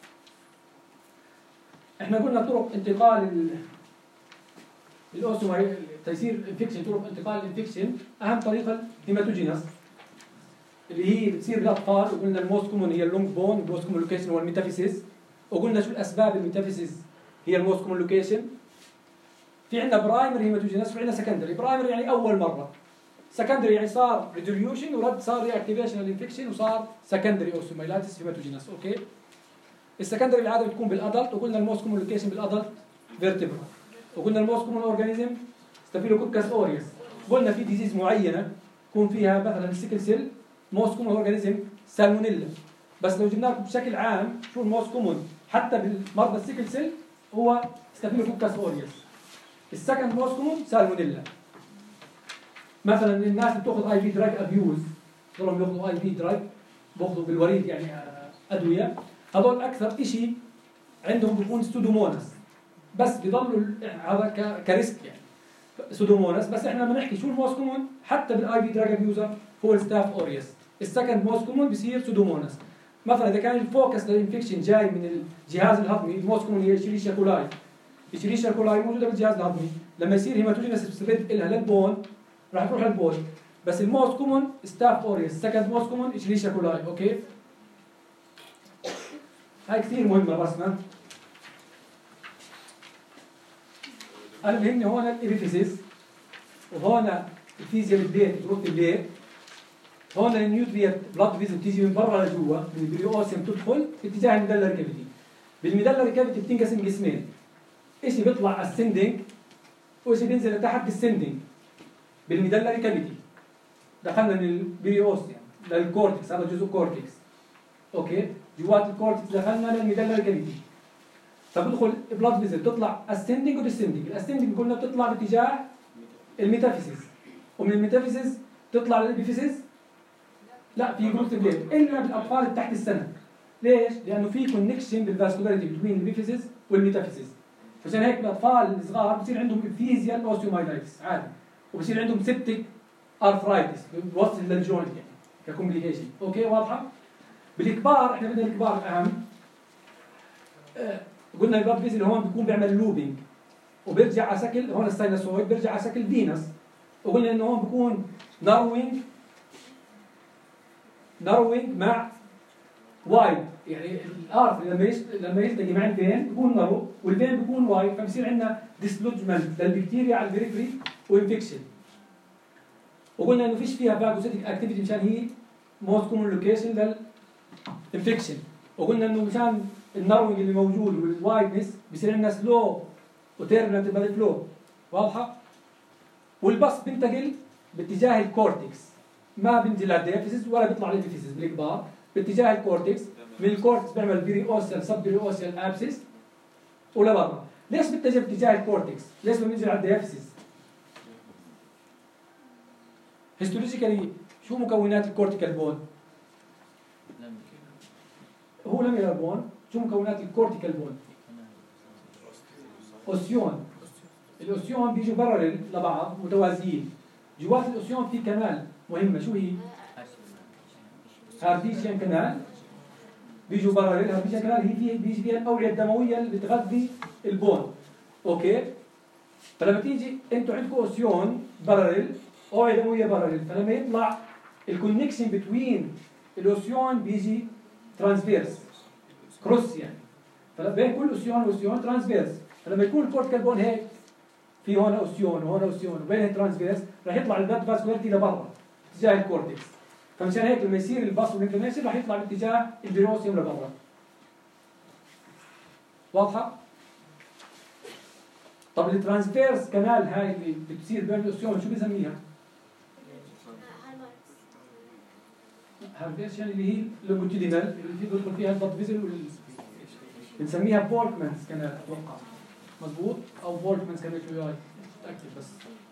احنا قلنا طرق انتقال الاوسوما تيصير انفكشن، طرق انتقال الانفكشن اهم طريقه الهيماتوجينس اللي هي بتصير بالاطفال، وقلنا الموست كومون هي اللونج بون، الموست كومون لوكيشن هو الميتافيسيس، وقلنا شو الاسباب الميتافيسيس هي الموست كومون لوكيشن. في عندنا برايمري هيماتوجينس وفي عندنا سكندري. برايمري يعني اول مره، سكندري يعني صار ريديوليوشن ورد، صار ري اكتيفيشن للانفكشن وصار سكندري اوستوميلايتس هيماتوجينس، اوكي؟ السكندري بالعاده بتكون بالادلت، وقلنا الموست كومون لوكيشن بالادلت فيرتبرا. وقلنا الموست كومن اورجانيزم ستافيلوكوكس اوريوس. قلنا في ديزيز معينه يكون فيها مثلا السيكل سيل موست كومن اورجانيزم سالمونيلا. بس لو جبنا لكم بشكل عام شو الموست كومن حتى بالمرضى السيكل سيل هو ستافيلوكوكس اوريوس. السكند موست كومن سالمونيلا. مثلا الناس اللي بتاخذ اي في دراج ابيوز ضلهم بياخذوا اي في دراج بياخذوا بالوريد يعني ادويه، هذول اكثر شيء عندهم بيكون سودوموناس، بس بيضلوا هذا كريسك يعني سودوموناس. بس احنا بدنا نحكي شو الموست كومن حتى بالاي في دراج ابيوزر هو الستاف اوريوس. السكند موست كومن بصير سودوموناس. مثلا اذا كان الفوكس للانفكشن جاي من الجهاز الهضمي الموست كومن هي اشيريشيا كولاي. اشيريشيا كولاي موجوده بالجهاز الهضمي، لما يصير هيماتوجينس سبريد لها للبون راح تروح للبول. بس الموست كومن ستاف اوريوس، سكند موست كومن اشيريشيا كولاي. اوكي، هاي كثير مهمه الرسمه. انا بهمني هون الابيفيسيس، وهون الفيزيال بليت بتروح البليت، هون النيوتريت بلاد فيزل بتيجي من برا لجوا من البريوسيوم تدخل باتجاه الميدلري كافيتي. بالميدلري كافيتي بتنقسم قسمين، شيء بيطلع اسندنج وشيء بينزل لتحت ديسندنج. بالميدلري كافيتي دخلنا من البريوسيوم للكورتكس، هذا جزء كورتكس. اوكي، جوات الكورتكس دخلنا للميدلري كافيتي، فبدخل بلاد فيزل تطلع اسندنج وديسندنج. الاسندنج قلنا بتطلع باتجاه الميتافيسيس، ومن الميتافيسيس تطلع للابيفيسيس. لا، في جروث بليت الا بالاطفال اللي تحت السنه. ليش؟ لانه في كونكشن بالفاسكولاريتي بين الابيفيسيس والميتافيسيس. عشان هيك الاطفال الصغار بصير عندهم ابثيزيال اوستيومايلايتس عادي، وبصير عندهم سيبتيك ارثرايتس بوصل للجوينت يعني ككومبليكيشن. اوكي، واضحه؟ بالكبار احنا بدنا الكبار الاهم. قلنا البلاد فيزل هون بيكون بيعمل لوبينج وبيرجع على شكل، هون الساينوسويد بيرجع على شكل فينس. وقلنا انه هون بيكون ناروينج مع وايد، يعني الارث لما يلتقي مع الفين بيكون نارو والفين بيكون وايد، فبصير عندنا ديسلوجمنت للبكتيريا على البريفري وانفكشن. وقلنا انه فيش فيها فاجوسيتيك اكتيفيتي مشان هي موست كومن لوكيشن للانفكشن. وقلنا انه مشان الناروينج اللي موجود والوايدنس بصير عندنا سلو وتيربلنت بادي فلو. واضحه؟ والبص بينتقل باتجاه الكورتكس، ما بينزل على الديافيسيس ولا بيطلع على الابيفيسيس بالكبار، باتجاه الكورتكس. من الكورتكس بيعمل بيري اوسيال سب بيري اوسيال ابسيس ولبرا. ليش بيتجه باتجاه الكورتكس؟ ليش ما بينزل على الديافيسيس؟ هيستولوجيكالي شو مكونات الكورتيكال بون؟ هو لاميلار بون. شو مكونات الكورتيكال بون؟ اوسيون. الاوسيون بيجوا بارلل لبعض متوازيين. جوات الاوسيون في كنال مهمه، شو هي؟ هارديشيان كنال. بيجوا بارلل. هارديشيان كنال هي بيجي فيها الاوعيه الدمويه اللي بتغذي البون. اوكي، فلما تيجي انتوا عندكم اوسيون بارلل، اوعيه دمويه بارلل، فلما يطلع الكونكشن بتوين الاوسيون بيجي ترانسفيرس كروس يعني، فبين كل اوسيون واوسيون ترانسفيرس. فلما يكون الكورتيكال بون هيك في هون اوسيون وهون اوسيون وبين ترانسفيرس راح يطلع البلاد فاسكولاريتي لبرا اتجاه الكورتكس. فمشان هيك لما يصير الباص والانفلاميشن راح يطلع باتجاه البيروسيوم لبرا. واضحه؟ طب الترانسفيرس كانال هاي اللي بتصير بين الاوسيون شو بنسميها؟ هارفيشن اللي هي لونجيتودينال اللي في بيدخل فيها البلد فيزل بنسميها بولكمانز كانال اتوقع. مضبوط؟ او بولكمانز كانال شو هاي؟ متاكد بس.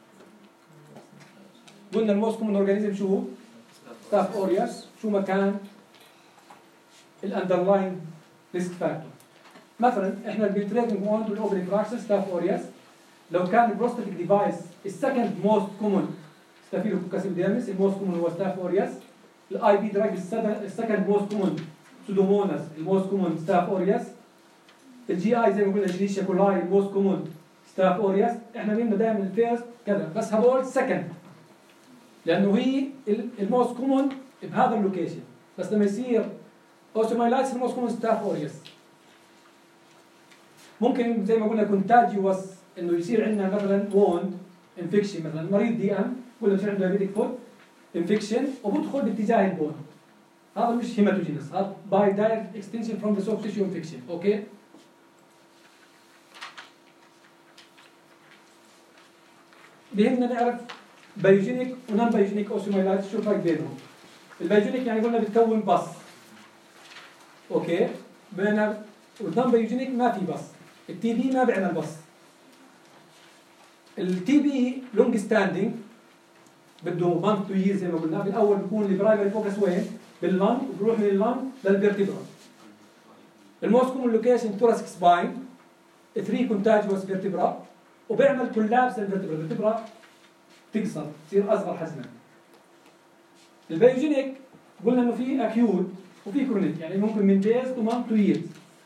قلنا الموست كومن اورجانيزم شو؟ ستاف اوريوس. شو مكان الاندرلاين ريسك فاكتور؟ مثلا احنا البنتريتنج بوند والاوبننج فراكشن ستاف اوريوس. لو كان البروستاتيك ديفايس السكند موست كومن ستافيلوكوكس ايبيديرمس، الموست كومن هو ستاف اوريوس. الاي بي دراج السكند موست كومن سودوموناس، الموست كومن ستاف اوريوس. الجي اي زي ما قلنا اشيريشيا كولاي الموست كومن ستاف اوريوس. احنا بينا دائما الفيرست كذا، بس هذول سكند لانه هي الموست كومن بهذا اللوكيشن. بس لما يصير اوستيومايلايتس الموست كومن ستاف اوريوس. ممكن زي ما قلنا كونتاجيوس انه يصير عندنا مثلا ووند انفكشن، مثلا مريض دي ام ولا بصير عنده دايابيتيك فوت انفكشن وبدخل باتجاه البون. هذا مش هيماتوجينس، هذا باي دايركت اكستنشن فروم ذا سوفت تيشو انفكشن. اوكي، بهمنا نعرف بايوجينيك ونون بايوجينيك اوسيومايلايتس شو الفرق بينهم. البايوجينيك يعني قلنا بتكون بص، اوكي، بينما والنون بايوجينيك ما في بص. التي بي ما بيعمل بص. التي بي لونج ستاندينج بده 1 2 ييرز زي ما قلنا. بالاول بيكون البرايمري فوكس وين؟ باللنج، وبروح من اللنج للفيرتبرا. الموست كومن لوكيشن ثوراسيك سباين، 3 كونتاجوس فيرتبرا، وبيعمل كولابس للفيرتبرا، الفيرتبرا تقصر تصير اصغر حجما. البايوجينيك قلنا انه في اكيوت وفي كرونيك، يعني ممكن من دايز تو مان تو ييرز.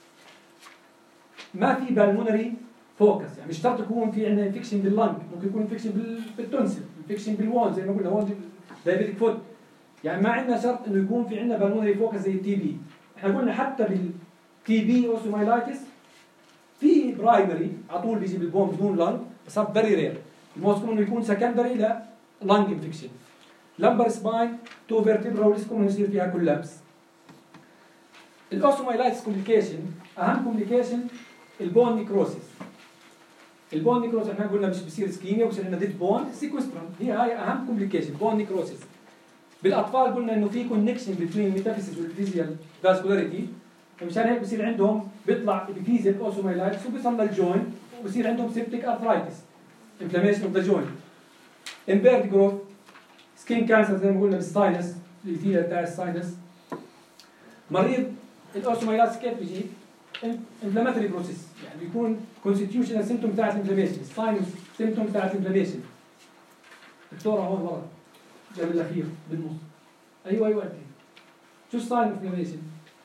ما في بالمونري فوكس، يعني مش شرط يكون في عندنا انفكشن باللنج، ممكن يكون انفكشن بالتونسل، انفكشن بالوون زي ما قلنا هون دايبيتيك فوت. يعني ما عندنا شرط انه يكون في عندنا بالمونري فوكس زي التي بي. احنا قلنا حتى بالتي بي اوسيومايلايتس في برايمري على طول بيجي بالبون بدون لنج، بس هذا فيري رير. الموست كومن يكون سكندري للنج انفكشن. لمبر سباين تو فيرتبرا وليس كومن يصير فيها كولابس. الاوسيومايلايتس كومبليكيشن، اهم كومبليكيشن البون نيكروسيس. البون نيكروسيس احنا قلنا مش بصير اسكيميا، بصير عندنا ديد بون سيكوسترم، هاي اهم كومبليكيشن بون نيكروسيس. بالاطفال قلنا انه في كونكشن بين الميتافيزيس والفيزيال فاسكولاريتي، فمشان هيك بصير عندهم بيطلع ابيفيزيال اوسيومايلايتس وبيصل للجوينت وبصير عندهم سيبتيك ارثرايتس، انفلاميشن اوف ذا جوينت. امبيرد جروث، سكين كانسر زي ما قلنا بالساينس، الإثيريا بتاع الساينس. مريض الاوسيومايلايتس كيف بيجي؟ انفلاماتوري بروسيس، يعني بيكون كونستيتيوشنال سيمتوم بتاعت الانفلاميشن، الساينس سيمتوم بتاعت الانفلاميشن. دكتوره هون ورا جنب الاخير بالنص. ايوه انت شو الساين انفلاميشن؟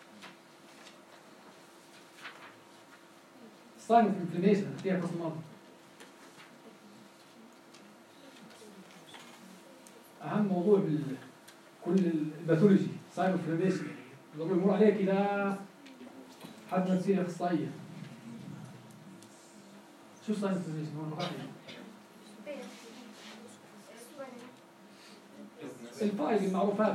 الساين انفلاميشن فيها تصميم. اهم موضوع كل الباثولوجي ساين انفلاميشن، ضروري يمر عليك الى حد ما تصير اخصائيه. شو الساين انفلاميشن؟ هون الفايل المعروفات.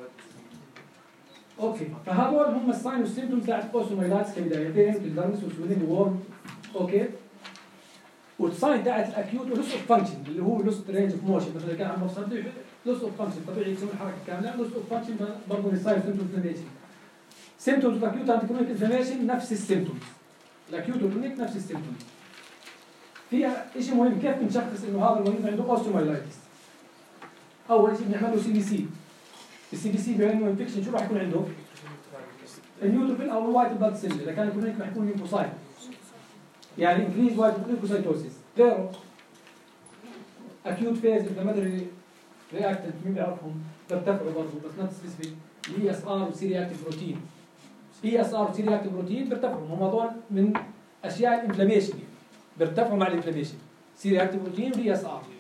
اوكي، فهذول هم الساين والسيمتومز تاعت الاوسيومايلايتس كبدايتين، الدرمس والسويلين وورم. اوكي، والساين تاعت الاكيوت ولوس اوف فانكشن اللي هو لوس رينج اوف موشن، مثلا كان عم بصدق لوس اوف فانكشن طبيعي يسوي الحركه كامله، لوس اوف فانكشن برضه الساين سيمتومز انفلاميشن. سيمتومز الاكيوت انتي كرونيك انفلاميشن نفس السيمتومز، الاكيوت والكرونيك نفس السيمتومز. فيها شيء مهم، كيف بنشخص انه هذا المريض عنده اوسيومايلايتس؟ اول شيء بنعمل له سي بي سي. السي بي سي بما انه انفكشن شو راح يكون عنده؟ النيوتروفيل او الوايت بلاد سيل، اذا كان كرونيك راح يكون ليمفوسايت، يعني انكريز وايت ليمفوسايتوسيس. غيره اكيوت فيز انفلاماتوري رياكتنت مين بيعرفهم؟ بيرتفعوا برضه بس نوت سبيسيفيك، الاي اس ار والسي رياكتيف بروتين. اي اس ار والسي رياكتيف بروتين بيرتفعوا، هم هذول من اشياء الانفلاميشن بيرتفعوا مع الانفلاميشن، سي رياكتيف بروتين والاي اس ار.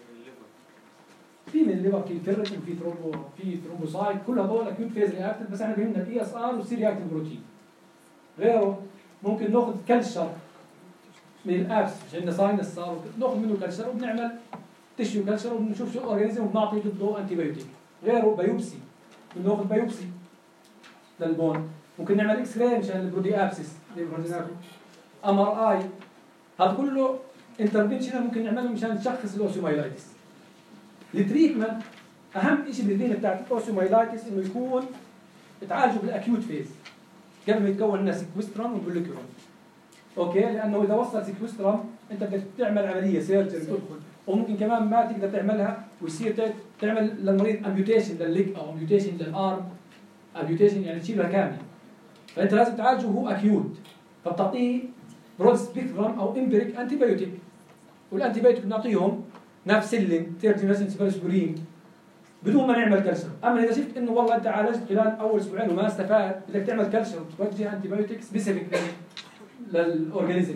في من الليفر، في فيرتين، في ثرومبوسايت، كل هذول اكيوت فيز رياكتنت، بس احنا بيهمنا الاي اس ار والسي رياكتيف بروتين. غيره ممكن ناخذ كلشر من الابس، مش عندنا ساينس صار ناخذ منه كلشر وبنعمل تشيو كلشر وبنشوف شو الاورجانيزم وبنعطي ضده انتي بايوتيك. غيره بايوبسي، بناخذ بايوبسي للبون، ممكن نعمل اكس راي مشان البرودي ابسس زي ما قلنا، ام ار اي، هذا كله انترفنشن ممكن نعمله مشان نشخص الاوسيومايلايتس. التريتمنت اهم شيء بالدينا بتاعت الاوسيومايلايتس انه يكون تعالجوا بالاكيوت فيز قبل ما يتكون لنا سيكوسترم وبوليكيورم. اوكي، لانه اذا وصل سيكوسترم انت بدك تعمل عمليه سيرجري تدخل، وممكن كمان ما تقدر تعملها ويصير تعمل للمريض امبيوتيشن للليج او امبيوتيشن للارم، امبيوتيشن يعني تشيلها كامل. فانت لازم تعالجه وهو اكيوت، فبتعطيه برود سبيكترم او امبريك انتي بايوتيك، والانتي بايوتيك بنعطيهم نافسيلين، تيرتيناسين، سيبرسبورين بدون ما نعمل كلشر. اما اذا شفت انه والله انت عالجت خلال اول اسبوعين وما استفاد، بدك تعمل كلشر وتوجه انتي بايوتيك سبيسيفيك للاورجانيزم.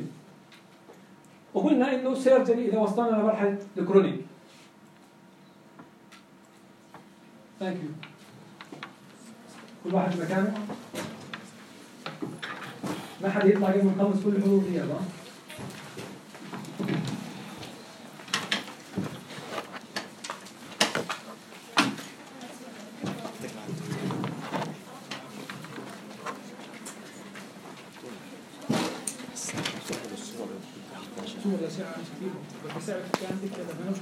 وقلنا انه سيرجري اذا وصلنا لمرحله الكرونيك. ثانك يو. كل واحد مكانه، ما حد يطلع قبل ما نخلص كل الحضور غياب. صور الأشعة مش كثير، بس الأشعة كانت